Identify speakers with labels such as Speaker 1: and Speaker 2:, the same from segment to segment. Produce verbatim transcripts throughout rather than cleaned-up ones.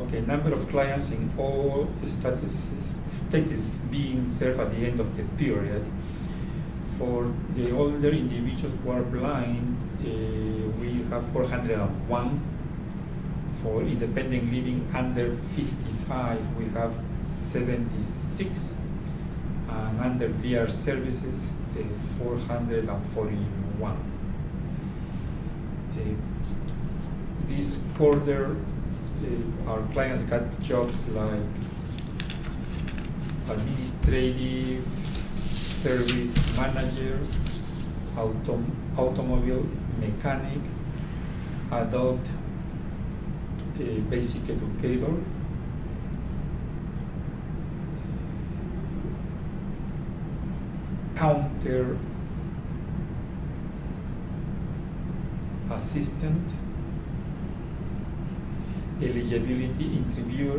Speaker 1: Okay, number of clients in all status, status being served at the end of the period. For the older individuals who are blind, uh, we have four hundred one. For independent living under fifty-five, we have seventy-six. And under V R services, uh, four hundred forty-one. Uh, this quarter, uh, our clients got jobs like administrative service manager, autom automobile mechanic, adult uh, basic educator, counter assistant, eligibility interviewer,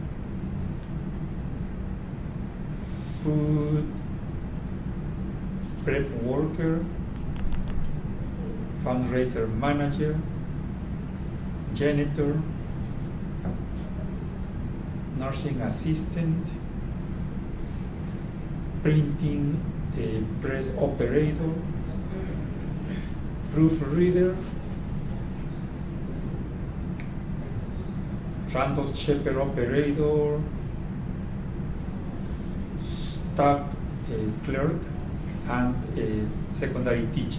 Speaker 1: food prep worker, fundraiser manager, janitor, nursing assistant, printing a press operator, proofreader, Randall Shepherd operator, stock uh, clerk, and a secondary teacher.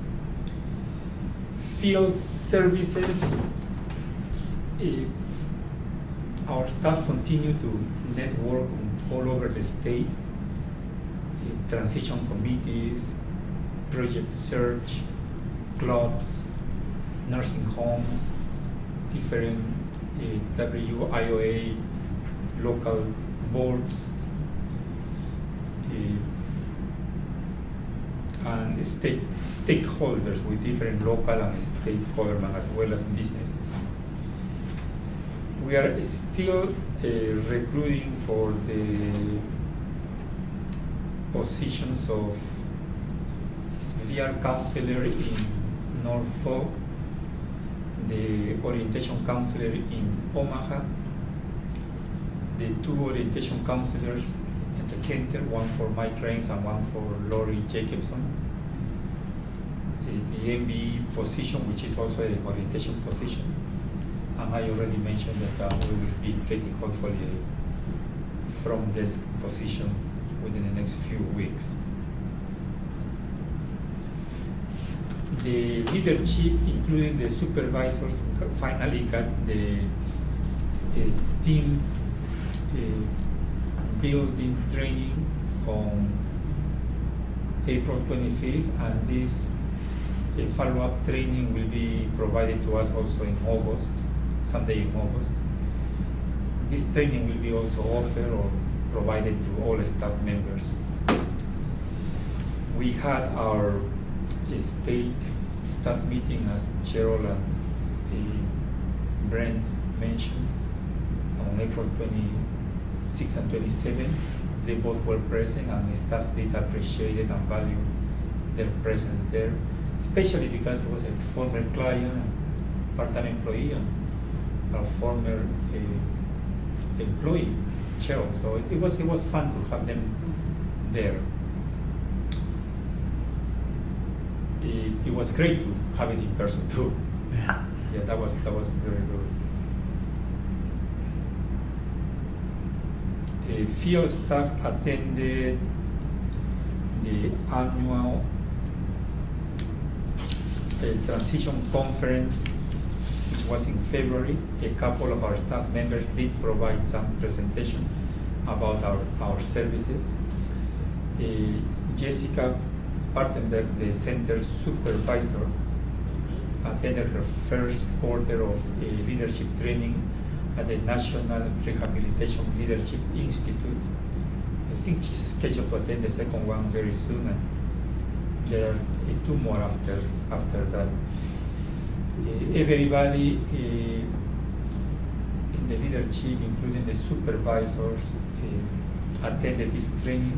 Speaker 1: Field services, uh, our staff continue to network all over the state, uh, transition committees, project search, clubs, nursing homes, different uh, W I O A local boards, uh, and state stakeholders with different local and state government as well as businesses. We are still uh, recruiting for the positions of V R counselor in Norfolk, the orientation counselor in Omaha, the two orientation counselors at the center, one for Mike Rains and one for Lori Jacobson, the, the M B E position, which is also an orientation position, and I already mentioned that uh, we will be getting hopefully a front desk position within the next few weeks. The leadership, including the supervisors, finally got the uh, team uh, building training on April twenty-fifth, and this uh, follow-up training will be provided to us also in August, someday in August. This training will be also offered or provided to all staff members. We had our uh, state staff meeting, as Cheryl and uh, Brent mentioned, on April twenty-sixth and twenty-seventh. They both were present, and the staff did appreciate it and value their presence there, especially because it was a former client, part-time employee, and a former uh, employee, Cheryl. So it, it was it was fun to have them there. It, it was great to have it in person too. Yeah, yeah, that was that was very good. Uh, field staff attended the annual uh, transition conference, which was in February. A couple of our staff members did provide some presentation about our, our services. Uh, Jessica Bartenberg, the center supervisor, attended her first quarter of uh, leadership training at the National Rehabilitation Leadership Institute. I think she's scheduled to attend the second one very soon, and there are uh, two more after after that. Uh, everybody uh, in the leadership, including the supervisors, uh, attended this training.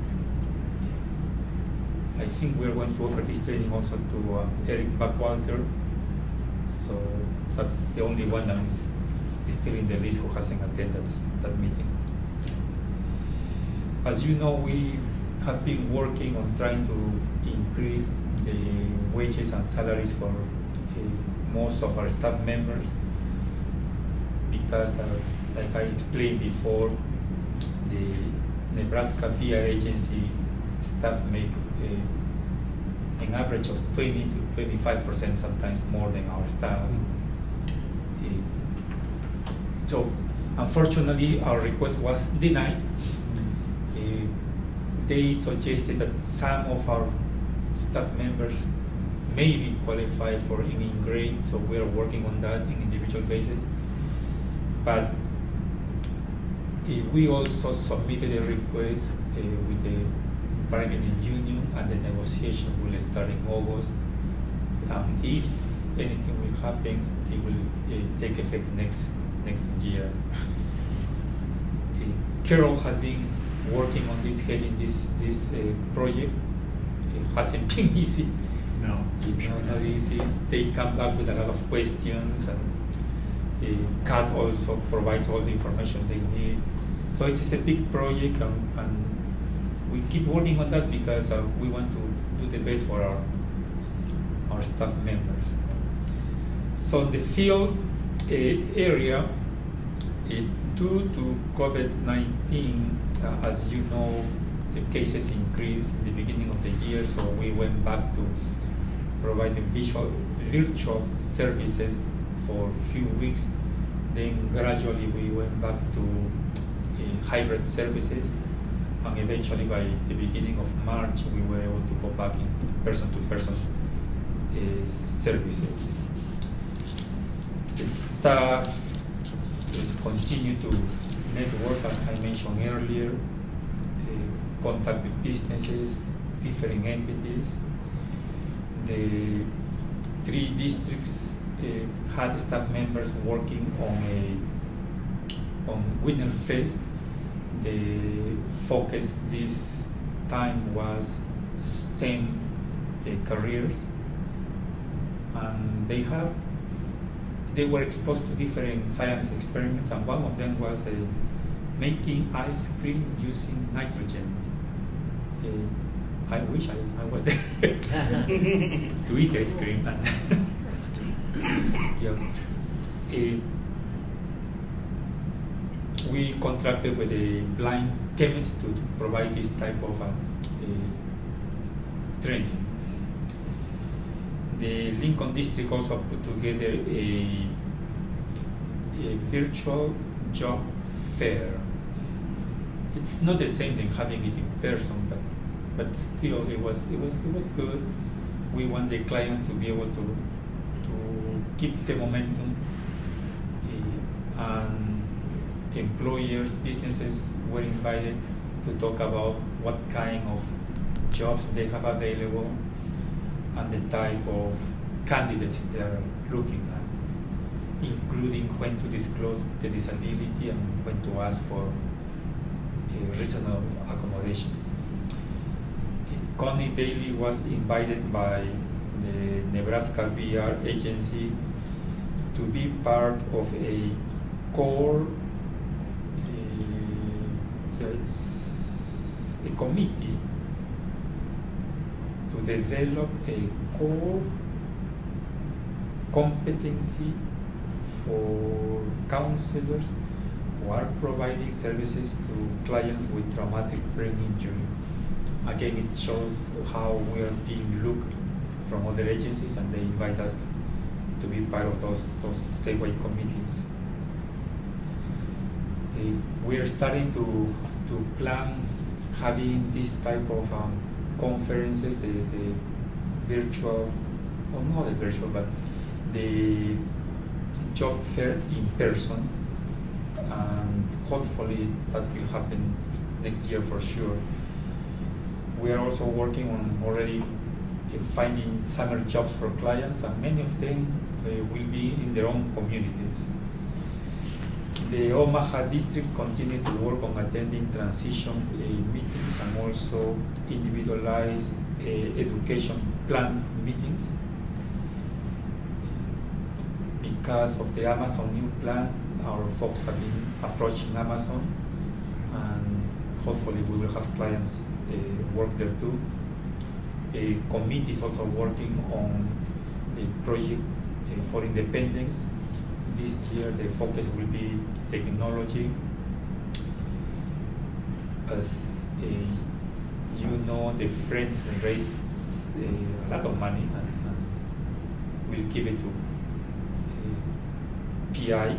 Speaker 1: I think we're going to offer this training also to uh, Eric Backwalter, so that's the only one that is still in the list who hasn't attended that meeting. As you know, we have been working on trying to increase the wages and salaries for uh, most of our staff members because, uh, like I explained before, the Nebraska V R agency staff make uh, an average of twenty to twenty-five percent, sometimes more than our staff. Uh, so, unfortunately, our request was denied. Uh, they suggested that some of our staff members may be qualified for any grade, so we are working on that in individual basis. But uh, we also submitted a request uh, with the bargaining union, and the negotiation will start in August. Um, if anything will happen, it will uh, take effect next next year. Uh, Carol has been working on this, heading this this uh, project. It hasn't been easy.
Speaker 2: No,
Speaker 1: It's not, not easy. They come back with a lot of questions, and uh, C A T also provides all the information they need. So it is a big project, and, and we keep working on that because uh, we want to do the best for our our staff members. So the field uh, area, uh, due to COVID nineteen, uh, as you know, the cases increased in the beginning of the year, so we went back to providing visual, virtual services for a few weeks. Then gradually we went back to uh, hybrid services, and eventually by the beginning of March we were able to go back in person-to-person uh, services. The staff uh, continue to network, as I mentioned earlier, uh, contact with businesses, different entities. The three districts uh, had staff members working on a on Winner Fest. The focus this time was STEM uh, careers, and they have they were exposed to different science experiments, and one of them was uh, making ice cream using nitrogen. Uh, I wish I, I was there to eat ice cream. Yeah. Uh, we contracted with a blind chemist to, to provide this type of uh, uh, training. The Lincoln District also put together a, a virtual job fair. It's not the same thing having it in person, but but still it was it was it was good. We want the clients to be able to to keep the momentum, uh, and employers, businesses were invited to talk about what kind of jobs they have available and the type of candidates they are looking at, including when to disclose the disability and when to ask for a reasonable accommodation. Connie Daly was invited by the Nebraska V R agency to be part of a core, uh, it's a committee to develop a core competency for counselors who are providing services to clients with traumatic brain injury. Again, it shows how we are being looked from other agencies, and they invite us to, to be part of those, those statewide committees. Uh, we are starting to, to plan having this type of um, conferences, the, the virtual, or not the virtual, but the job fair in person, and hopefully that will happen next year for sure. We are also working on already uh, finding summer jobs for clients, and many of them uh, will be in their own communities. The Omaha district continued to work on attending transition uh, meetings and also individualized uh, education plan meetings. Because of the Amazon new plan, our folks have been approaching Amazon, and hopefully we will have clients uh, work there too. A committee is also working on a project uh, for independence. This year the focus will be technology. As uh, you know, the Friends raise uh, a lot of money and, and will give it to uh, P I.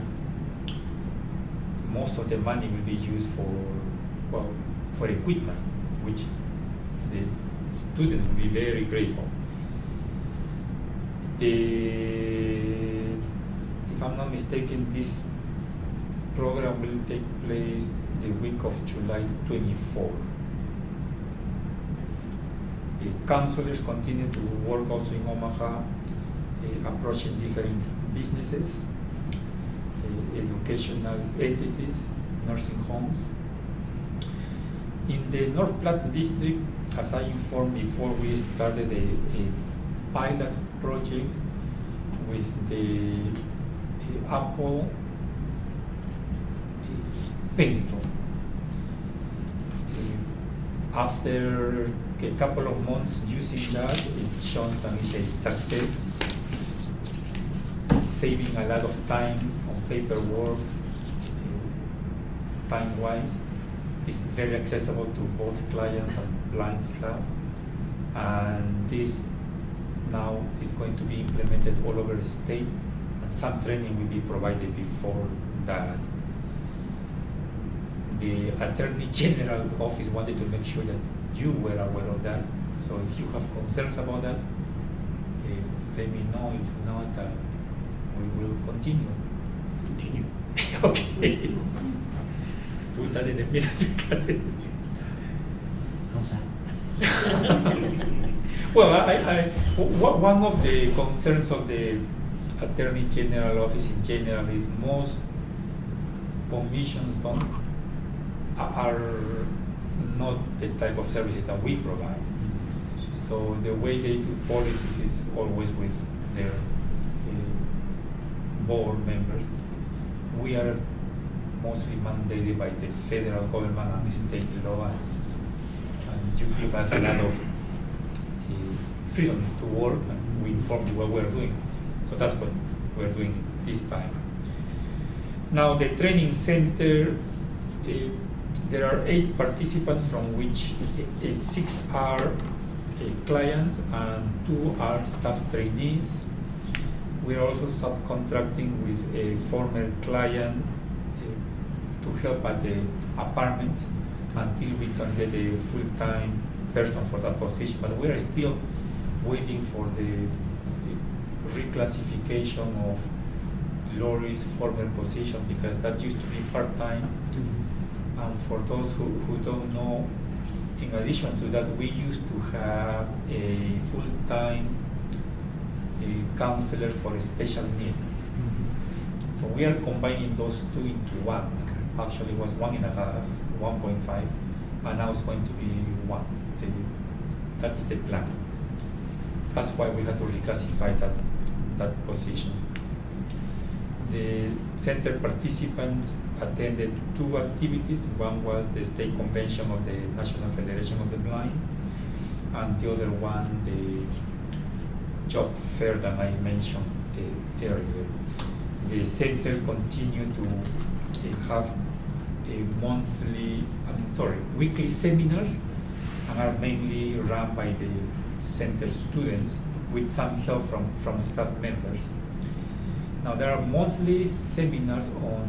Speaker 1: Most of the money will be used for, well, for equipment, which the students will be very grateful. The, if I'm not mistaken, this program will take place the week of July twenty-fourth. Uh, counselors continue to work also in Omaha, uh, approaching different businesses, uh, educational entities, nursing homes. In the North Platte district, as I informed before, we started a, a pilot project with the uh, Apple uh, Pencil. Uh, after a couple of months using that, it's shown that it's a success, saving a lot of time on paperwork, uh, time-wise. It's very accessible to both clients and blind staff, and this now is going to be implemented all over the state, and some training will be provided before that. The Attorney General office wanted to make sure that you were aware of that, so if you have concerns about that, uh, let me know. If not, uh, we will continue. Continue. Okay. Put that in the middle. Well, I, I, one of the concerns of the Attorney General office in general is most commissions don't, are not the type of services that we provide. So the way they do policies is always with their uh, board members. We are mostly mandated by the federal government and state law, and you give us a lot of uh, freedom to work, and we inform you what we're doing. So that's what we're doing this time. Now the training center, uh, there are eight participants, from which uh, six are uh, clients and two are staff trainees. We are also subcontracting with a former client to help at the apartment until we can get a full-time person for that position. But we are still waiting for the reclassification of Lori's former position, because that used to be part-time. Mm-hmm. And for those who, who don't know, in addition to that, we used to have a full-time a counselor for special needs. Mm-hmm. So we are combining those two into one. Actually, it was one and a half, one point five, and now it's going to be one. The, that's the plan. That's why we had to reclassify that, that position. The center participants attended two activities. One was the state convention of the National Federation of the Blind, and the other one, the job fair that I mentioned uh, earlier. The center continued to uh, have a monthly, I'm sorry, weekly seminars, and are mainly run by the center students with some help from, from staff members. Now there are monthly seminars on,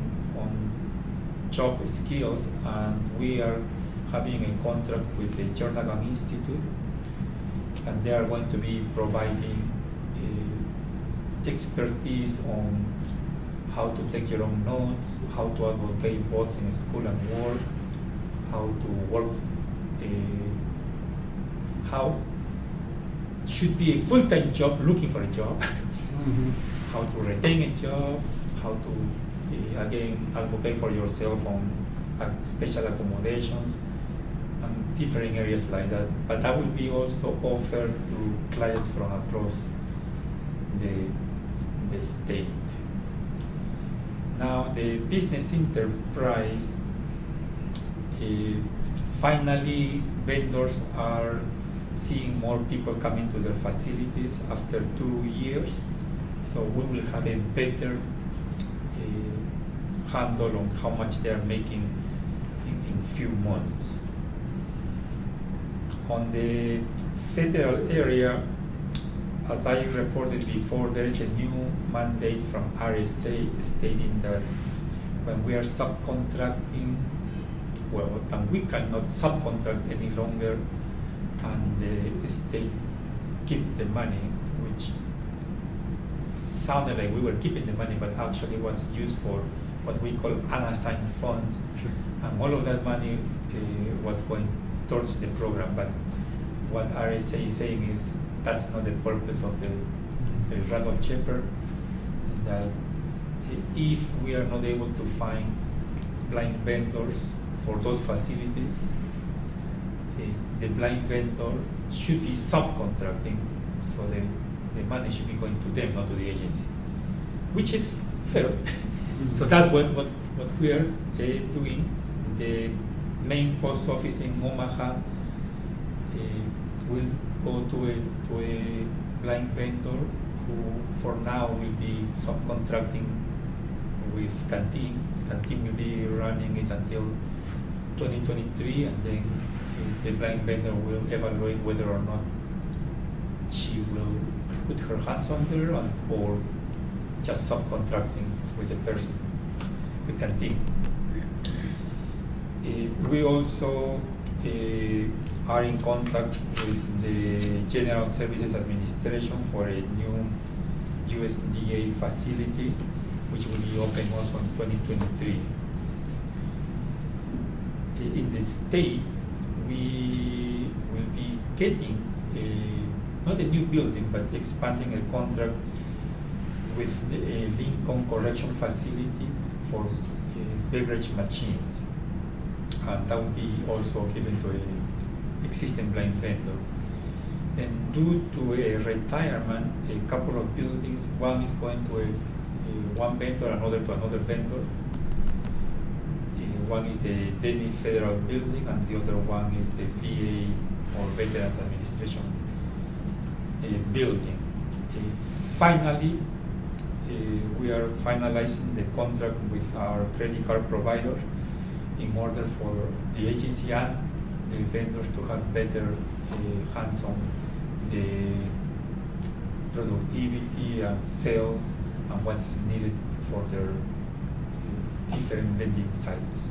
Speaker 1: on job skills, and we are having a contract with the Jernagan Institute, and they are going to be providing uh, expertise on how to take your own notes, how to advocate both in school and work, how to work, uh, how should be a full-time job, looking for a job, mm-hmm. how to retain a job, how to, uh, again, advocate for yourself on uh, special accommodations, and different areas like that. But that will be also offered to clients from across the, the state. Now the business enterprise, uh, finally vendors are seeing more people coming to their facilities after two years. So we will have a better uh, handle on how much they are making in, in few months. On the federal area, as I reported before, there is a new mandate from R S A stating that when we are subcontracting, well, then we cannot subcontract any longer, and the state keep the money, which sounded like we were keeping the money, but actually was used for what we call unassigned funds.
Speaker 2: Sure. And
Speaker 1: all of that money uh, was going towards the program. But what R S A is saying is that's not the purpose of the uh, Randolph Chapter, that if we are not able to find blind vendors for those facilities, uh, the blind vendor should be subcontracting, so the, the money should be going to them, not to the agency, which is fair. So that's what, what, what we are uh, doing. The main post office in Omaha uh, will go to a, to a blind vendor who for now will be subcontracting with Canteen. Canteen will be running it until twenty twenty-three, and then uh, the blind vendor will evaluate whether or not she will put her hands on there and, or just subcontracting with the person, with Canteen. Uh, we also uh, are in contact with the General Services Administration for a new U S D A facility, which will be open also in twenty twenty-three. Uh, in the state, we will be getting a, not a new building, but expanding a contract with a Lincoln Correction Facility for uh, beverage machines. And that will be also given to a existing blind vendor. Then due to a retirement, a couple of buildings, one is going to a, a one vendor, another to another vendor. Uh, one is the Denny Federal Building, and the other one is the V A or Veterans Administration uh, building. Uh, finally, uh, we are finalizing the contract with our credit card provider in order for the agency and the vendors to have better uh, hands on the productivity and sales and what is needed for their uh, different vending sites.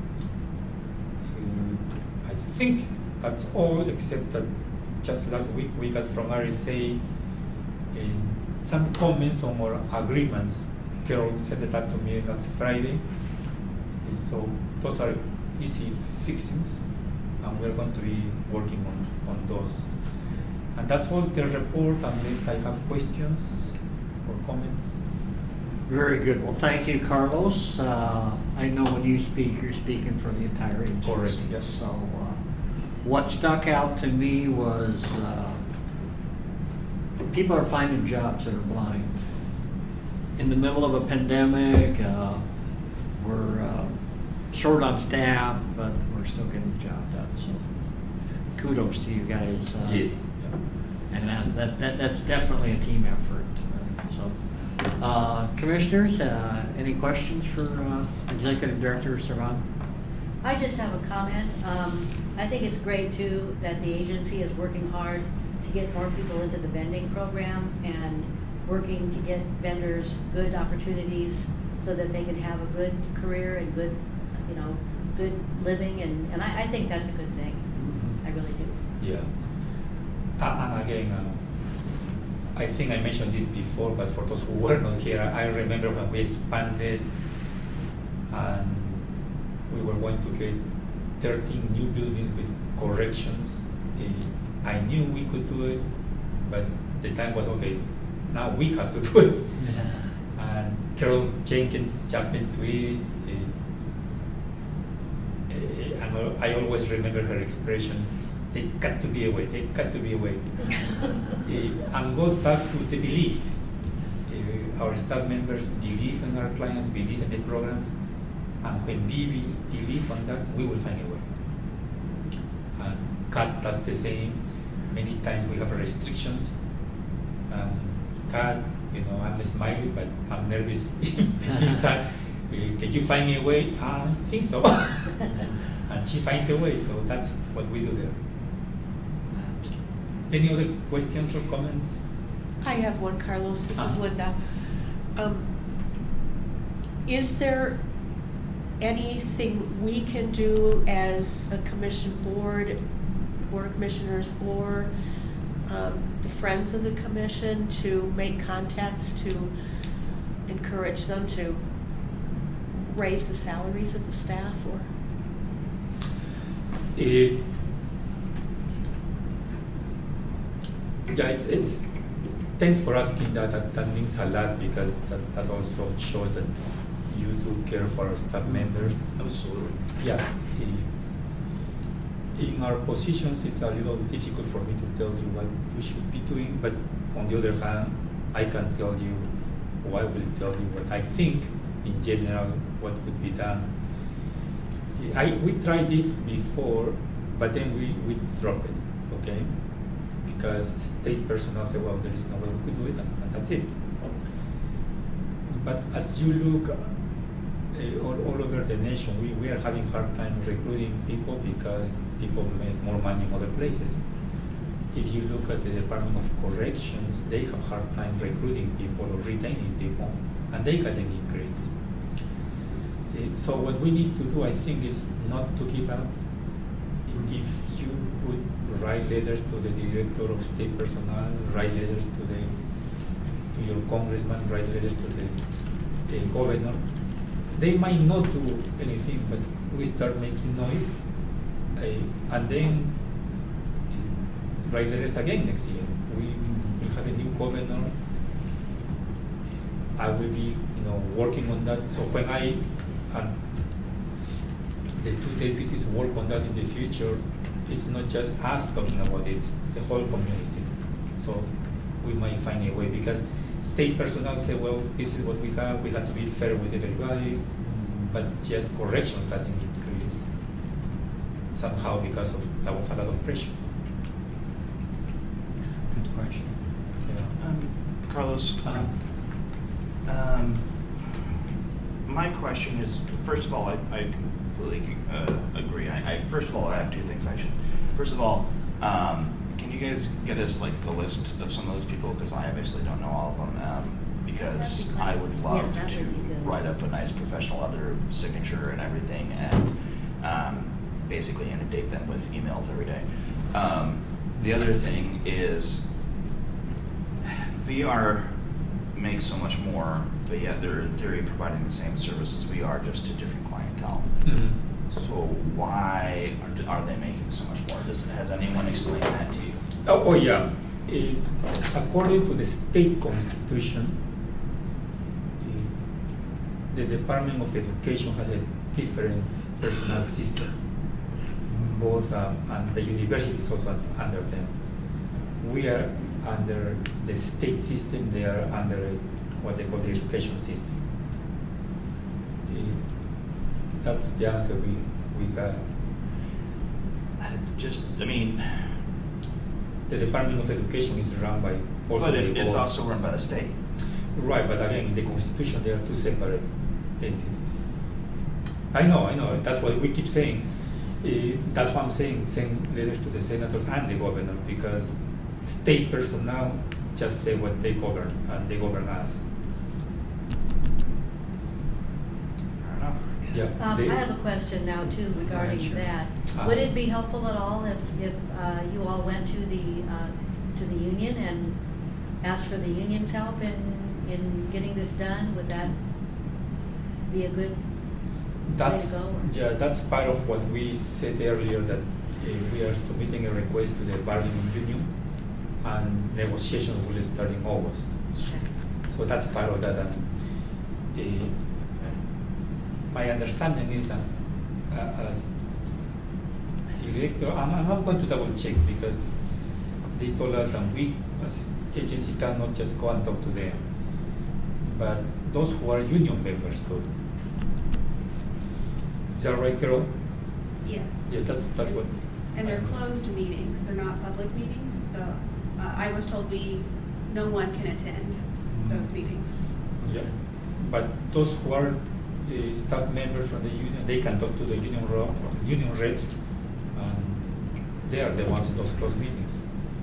Speaker 1: Uh, I think that's all, except that just last week we got from R S A uh, some comments on our agreements. Carol sent it up to me last Friday. Uh, so those are easy fixings, and we're going to be working on, on those. And that's all the report, unless I have questions or comments.
Speaker 2: Very good. Well, thank you, Carlos. Uh, I know when you speak, you're speaking for the entire agency.
Speaker 1: Correct, yes.
Speaker 2: So uh, what stuck out to me was uh, people are finding jobs that are blind. In the middle of a pandemic, uh, we're uh, short on staff, but we're still getting the job done. So kudos to you guys. Uh,
Speaker 1: yes.
Speaker 2: And that, that, that that's definitely a team effort. Uh, so, uh, commissioners, uh, any questions for uh, Executive Director Servan?
Speaker 3: I just have a comment. Um, I think it's great too that the agency is working hard to get more people into the vending program and working to get vendors good opportunities so that they can have a good career and good, you know, good living, and, and I, I think that's a good thing. I really do.
Speaker 1: Yeah. Uh, and again, uh, I think I mentioned this before, but for those who were not here, I remember when we expanded and we were going to get thirteen new buildings with corrections. Uh, I knew we could do it, but the time was okay. Now we have to do it. Yeah. And Carol Jenkins jumped into it. Uh, uh, and I always remember her expression, they got to be away, they got to be away. uh, and goes back to the belief. Uh, uh, our staff members believe in our clients, believe in the program, and when we be- believe on that, we will find a way. And C A T does the same. Many times we have restrictions. Um, C A T, you know, I'm smiling, but I'm nervous inside. Uh, can you find a way? I think so. And she finds a way, so that's what we do there. Any other questions or comments?
Speaker 4: I have one, Carlos. This is
Speaker 1: Uh-huh.
Speaker 4: Linda. Um, is there anything we can do as a commission board, board of commissioners, or um, the friends of the commission to make contacts to encourage them to raise the salaries of the staff, or?
Speaker 1: Uh, yeah, it's, it's thanks for asking that. That, that means a lot, because that, that also shows that you do care for our staff members.
Speaker 5: Absolutely.
Speaker 1: Yeah. uh, In our positions, it's a little difficult for me to tell you what you should be doing, but on the other hand, I can tell you, or I will tell you what I think, in general, what could be done. I, we tried this before, but then we, we dropped it, okay? Because state personnel say, well, there is no way we could do it, and, and that's it. But as you look uh, all, all over the nation, we, we are having hard time recruiting people because people make more money in other places. If you look at the Department of Corrections, they have hard time recruiting people or retaining people, and they got an increase. Uh, So what we need to do, I think, is not to give up. If you would write letters to the director of state personnel, write letters to the to your congressman, write letters to the, the governor, they might not do anything, but we start making noise, uh, and then uh, write letters again next year. We will have a new governor. I will be, you know, working on that. So when I and the two deputies work on that in the future, it's not just us talking about it, it's the whole community. So we might find a way, because state personnel say, well, this is what we have, we have to be fair with everybody, but yet correction can increase somehow because of that was a lot of pressure.
Speaker 2: Good question.
Speaker 1: You know?
Speaker 5: Um, Carlos,
Speaker 1: Uh-huh.
Speaker 5: um, my question is, first of all, I, I completely uh, agree. I, I, first of all, I have two things I should. First of all, um, can you guys get us like a list of some of those people? Because I obviously don't know all of them. Um, because
Speaker 3: That'd be
Speaker 5: I
Speaker 3: great.
Speaker 5: would
Speaker 3: Yeah,
Speaker 5: love
Speaker 3: that
Speaker 5: to
Speaker 3: would be good.
Speaker 5: write up a nice professional other signature and everything, and um, basically inundate them with emails every day. Um, the other thing is, V R makes so much more, but yet they're in theory providing the same services we are, just to different clientele.
Speaker 1: Mhm.
Speaker 5: So why are, are they making so much more? Does, has anyone explained that to you?
Speaker 1: Oh, oh yeah. Uh, according to the state constitution, uh, the Department of Education has a different personnel system. Both, um, and the universities also is under them. We are under the state system, they are under a, what they call the education system. Uh, that's the answer we, we got.
Speaker 5: Just, I mean,
Speaker 1: The Department of Education is run by also
Speaker 5: but
Speaker 1: the
Speaker 5: it, it's
Speaker 1: board.
Speaker 5: also run by the state.
Speaker 1: Right, but again, in the Constitution, there are two separate entities. I know, I know, that's what we keep saying. Uh, that's why I'm saying send letters to the senators and the governor, because state personnel just say what they govern, and they govern us.
Speaker 5: Fair enough.
Speaker 1: Yeah,
Speaker 3: Um,
Speaker 1: they-
Speaker 3: I have a question now too regarding
Speaker 2: Sure.
Speaker 3: that.
Speaker 1: Uh,
Speaker 3: Would it be helpful at all if, if uh, you all went to the, uh, to the union and asked for the union's help in, in getting this done? Would that be a good
Speaker 1: That's,
Speaker 3: way to go?
Speaker 1: yeah, that's part of what we said earlier, that uh, we are submitting a request to the bargaining union, and negotiations will start in August. So that's part of that. And, uh, my understanding is that uh, as director, I'm, I'm not going to double check, because they told us that we as agency cannot just go and talk to them. but those who are union members could. Is that right, Carol?
Speaker 6: Yes.
Speaker 1: Yeah, that's that's what.
Speaker 6: And they're closed meetings, they're not public meetings, so uh, I was told we, no one can attend those meetings.
Speaker 1: Yeah, but those who are uh, staff members from the union, they can talk to the union rep, union reps, and they are the ones in those closed meetings.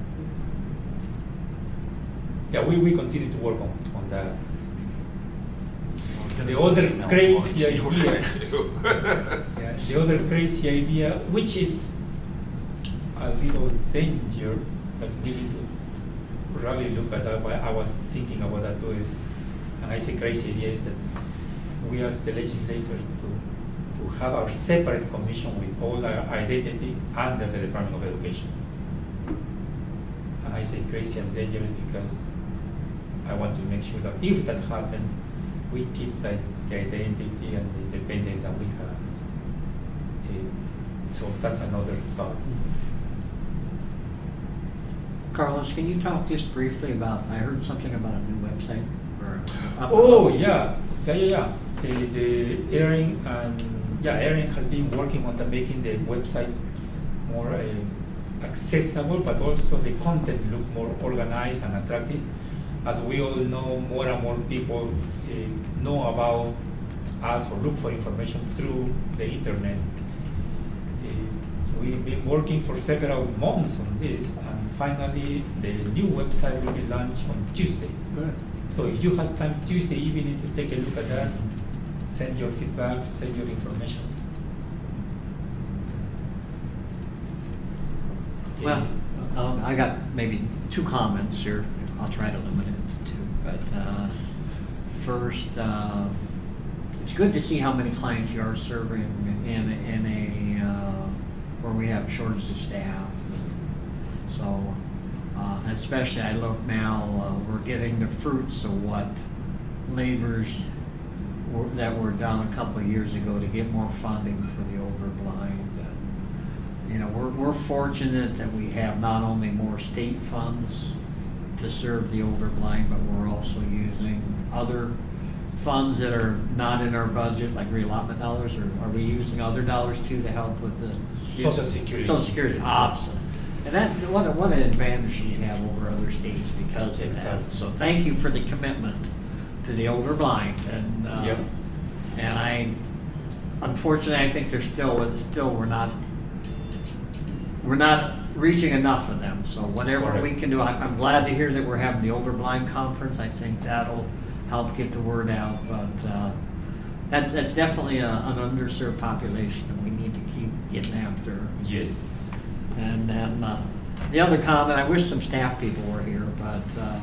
Speaker 1: Yeah, we, we continue to work on, on that. The other crazy idea, yeah, the other crazy idea, which is a little danger, but we need to really look at that. I was thinking about that too. Is, and I say crazy idea is that we as the legislators to to have our separate commission with all our identity under the Department of Education. And I say crazy and dangerous because I want to make sure that if that happens, we keep the, the identity and the independence that we have. Uh, so that's another thought.
Speaker 2: Carlos, can you talk just briefly about, I heard something about a new website? Or up-
Speaker 1: Oh, yeah, yeah, yeah, yeah. The, the Erin and, yeah, Erin has been working on the making the website more uh, accessible, but also the content look more organized and attractive. As we all know, more and more people uh, know about us or look for information through the internet. Uh, we've been working for several months on this, and finally the new website will be launched on Tuesday.
Speaker 2: Good.
Speaker 1: So if you have time Tuesday evening to take a look at that, send your feedback, send your information.
Speaker 2: Well, um, I got maybe two comments here. I'll try to limit it to two. But uh, first, uh, it's good to see how many clients you are serving in, in a, uh, where we have shortage of staff. So, uh, especially I look now, uh, we're getting the fruits of what labors were, that were done a couple of years ago to get more funding for the older blind. You know, we're, we're fortunate that we have not only more state funds to serve the older blind, but we're also using other funds that are not in our budget, like reallotment dollars, or are we using other dollars too to help with the
Speaker 1: Social Security.
Speaker 2: Social Security, opposite. And that, what, a, what an advantage we have over other states because of
Speaker 1: Exactly.
Speaker 2: that. So thank you for the commitment to the older blind. And uh,
Speaker 1: Yep.
Speaker 2: and I, unfortunately, I think there's still, still we're not, we're not reaching enough of them. So whatever
Speaker 1: Correct.
Speaker 2: we can do, I, I'm glad to hear that we're having the older blind conference. I think that'll help get the word out. But uh, that, that's definitely a, an underserved population, and we need to keep getting after.
Speaker 1: Yes.
Speaker 2: And then uh, the other comment, I wish some staff people were here, but uh,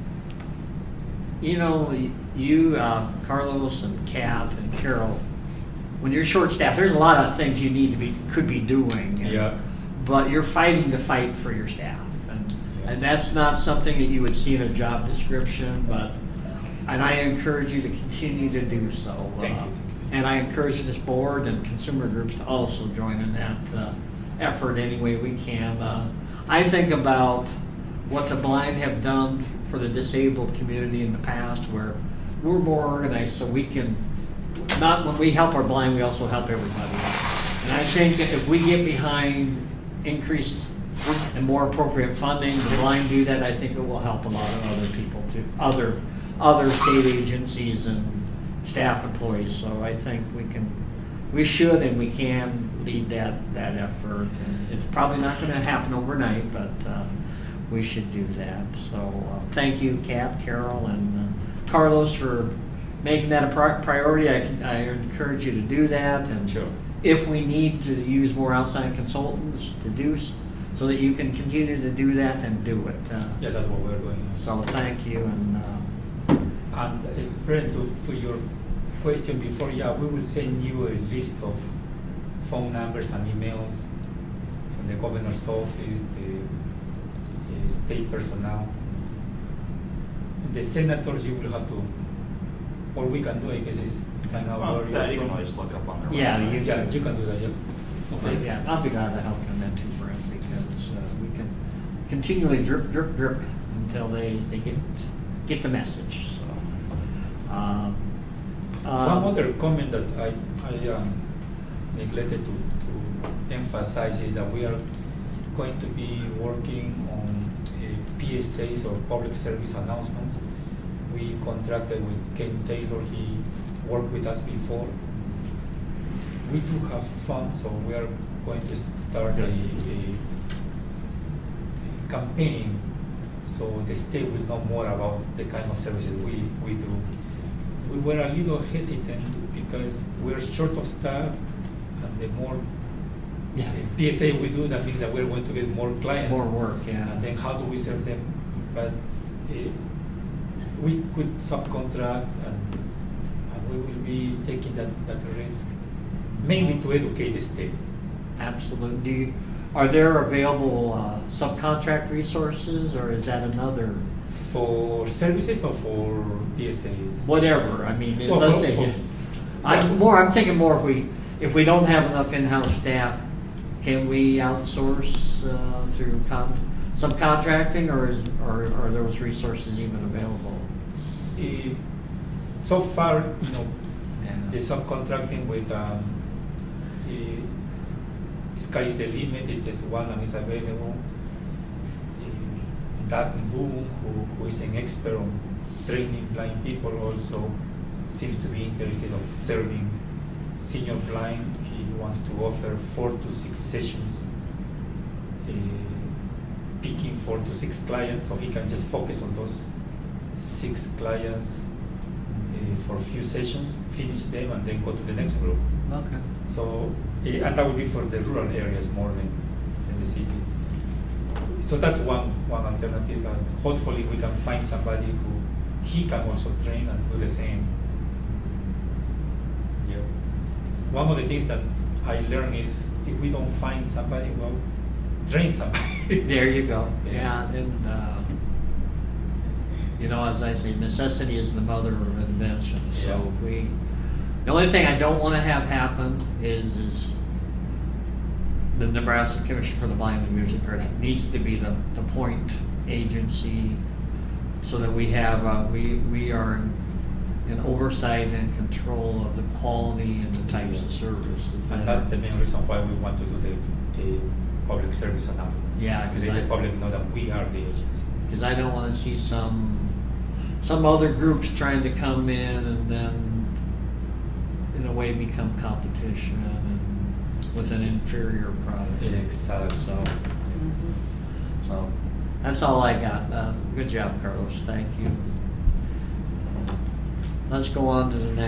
Speaker 2: you know, you, uh, Carlos and Kat and Carol, when you're short staffed, there's a lot of things you need to be, could be doing. And,
Speaker 1: Yeah.
Speaker 2: But you're fighting to fight for your staff. And,
Speaker 1: Yeah.
Speaker 2: and that's not something that you would see in a job description, but, and I encourage you to continue to do so.
Speaker 1: Thank you,
Speaker 2: Uh,
Speaker 1: thank you.
Speaker 2: And I encourage this board and consumer groups to also join in that uh, effort any way we can. Uh, I think about what the blind have done for the disabled community in the past, where we're more organized so we can, not when we help our blind, we also help everybody. And I think that if we get behind increased and more appropriate funding, the blind do that, I think it will help a lot of other people too, other, other state agencies and staff employees. So I think we can, we should and we can lead that, that effort. And it's probably not going to happen overnight, but uh, we should do that. So uh, thank you, Kat, Carol, and uh, Carlos for making that a pri- priority. I, can, I encourage you to do that. And
Speaker 1: Sure.
Speaker 2: if we need to use more outside consultants to do s- so that you can continue to do that, then do it. Uh,
Speaker 1: Yeah, that's what we're doing.
Speaker 2: so thank you. And uh,
Speaker 1: And uh, Brent, to, to your question before, yeah, we will send you a list of phone numbers and emails from the governor's office, the, the state personnel. The senators, you will have to, what we can do, I guess, is find out
Speaker 5: Well,
Speaker 1: where
Speaker 5: that you
Speaker 1: you're
Speaker 5: can
Speaker 1: from.
Speaker 5: always look up on their
Speaker 2: Yeah,
Speaker 5: website.
Speaker 2: you-
Speaker 1: Yeah, you can do that, yeah.
Speaker 2: But
Speaker 1: Okay.
Speaker 2: yeah, I'll be glad to help you on that too, Brent, because uh, we can continually drip, drip, drip until they, they get get the message. So, Um,
Speaker 1: One
Speaker 2: um,
Speaker 1: other comment that I, I um, neglected to, to emphasize is that we are going to be working on uh, P S As or public service announcements. We contracted with Ken Taylor. He worked with us before. We do have funds, so we are going to start a, a, a campaign so the state will know more about the kind of services we, we do. We were a little hesitant because we're short of staff, and the more
Speaker 2: Yeah.
Speaker 1: uh, P S A we do, that means that we're going to get more clients.
Speaker 2: More work, yeah.
Speaker 1: And then how do we serve them? But uh, we could subcontract, and, and we will be taking that, that risk, mainly to educate the state.
Speaker 2: Absolutely. Do you, are there available uh, subcontract resources, or is that another,
Speaker 1: For services or for P S A?
Speaker 2: whatever? I mean,
Speaker 1: Well,
Speaker 2: let's
Speaker 1: for-
Speaker 2: say,
Speaker 1: for-
Speaker 2: you- I'm more, I'm thinking more if we, if we don't have enough in-house staff, can we outsource uh, through con, subcontracting, or is, or are those resources even available?
Speaker 1: Uh, so far, you know,
Speaker 2: Yeah.
Speaker 1: the subcontracting with um, uh, Sky is the Limit is just one and is available. Uh, Dan Boone, who, who is an expert on training blind people, also seems to be interested in serving senior blind. He wants to offer four to six sessions, uh, picking four to six clients, so he can just focus on those six clients uh, for a few sessions, finish them, and then go to the next group.
Speaker 2: Okay.
Speaker 1: So, uh, and that will be for the rural areas more than, than the city. So that's one one alternative, and hopefully we can find somebody who he can also train and do the same. Yeah. One of the things that I learned is if we don't find somebody, well, train somebody.
Speaker 2: There you go.
Speaker 1: Yeah.
Speaker 2: Yeah, and, uh, you know, as I say, necessity is the mother of invention. So
Speaker 1: Yeah.
Speaker 2: if we, the only thing I don't want to have happen is, is the Nebraska Commission for the Blind and Music Heard needs to be the, the point agency, so that we have, uh, we, we are in oversight and control of the quality and the types of services.
Speaker 1: And that's the main reason why we want to do the uh, public service announcements.
Speaker 2: Yeah,
Speaker 1: to
Speaker 2: 'cause
Speaker 1: let
Speaker 2: I-
Speaker 1: the public know that we are the agency.
Speaker 2: Because I don't want to see some, some other groups trying to come in and then, in a way, become competition and with an inferior product.
Speaker 1: Exactly.
Speaker 2: So, so, that's all I got. Uh, good job, Carlos. Thank you. Let's go on to the next.